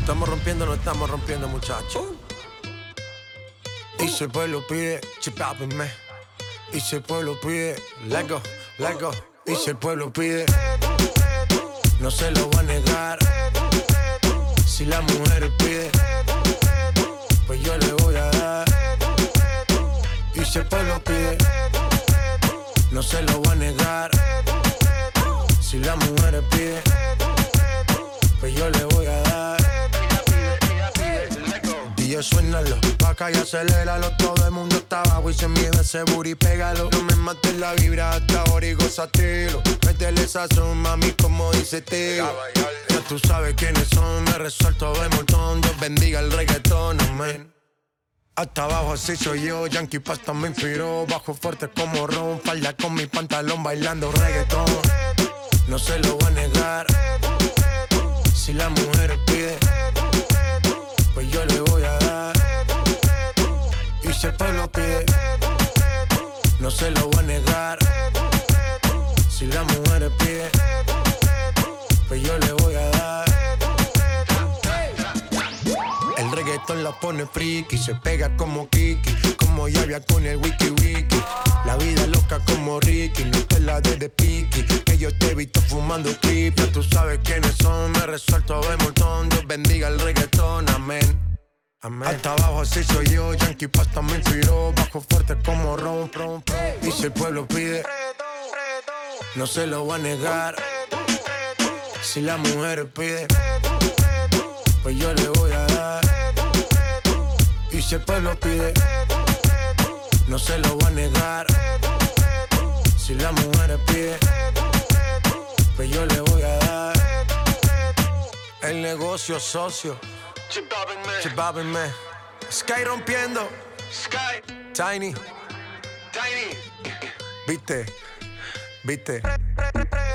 No estamos rompiendo, muchachos. Y si el pueblo pide, chipápenme. Y si el pueblo pide, let go, let go. Y si el pueblo pide, no se lo va a negar. Si la mujer pide, pues yo le voy a dar. Y si el pueblo pide, no se lo va a negar. Si la mujer pide, pues yo le voy a dar. DJ suénalo, pa' acá y aceléralo. Todo el mundo está abajo y se mide ese booty, pégalo. No me mates la vibra hasta ahora y gózatelo. Métele sazón, mami, como dice Teo. Ya tú sabes quiénes son, me resuelto de montón. Dios bendiga el reggaetón, amén. Hasta abajo así soy yo, Yankee Pasta me inspiró. Bajo fuerte como Ron, falda con mi pantalón bailando reggaetón. No se lo voy a negar. Si la mujer pide, pues yo le voy a dar. Y si el pueblo pide, no se lo voy a negar. Si la mujer pide, pues yo le voy a dar. El reggaetón la pone friki, se pega como Kiki, como Yavia con el wiki wiki. La vida loca como Ricky, no te la des de piqui, que yo te he visto fumando creep. Ya tú sabes quiénes son, me resuelto de montón. Dios bendiga el reggaetón, amén. Amén. Hasta abajo así soy yo, Yankee Pasta me inspiró. Bajo fuerte como Ron, Ron, Ron. Y si el pueblo pide, no se lo va a negar. Si la mujer pide, pues yo le voy a dar. Y si el pueblo pide, no se lo va a negar. Si la mujer pide, pues yo le voy a dar. El negocio socio, chipápenme. Sky rompiendo, Sky, Tiny, viste.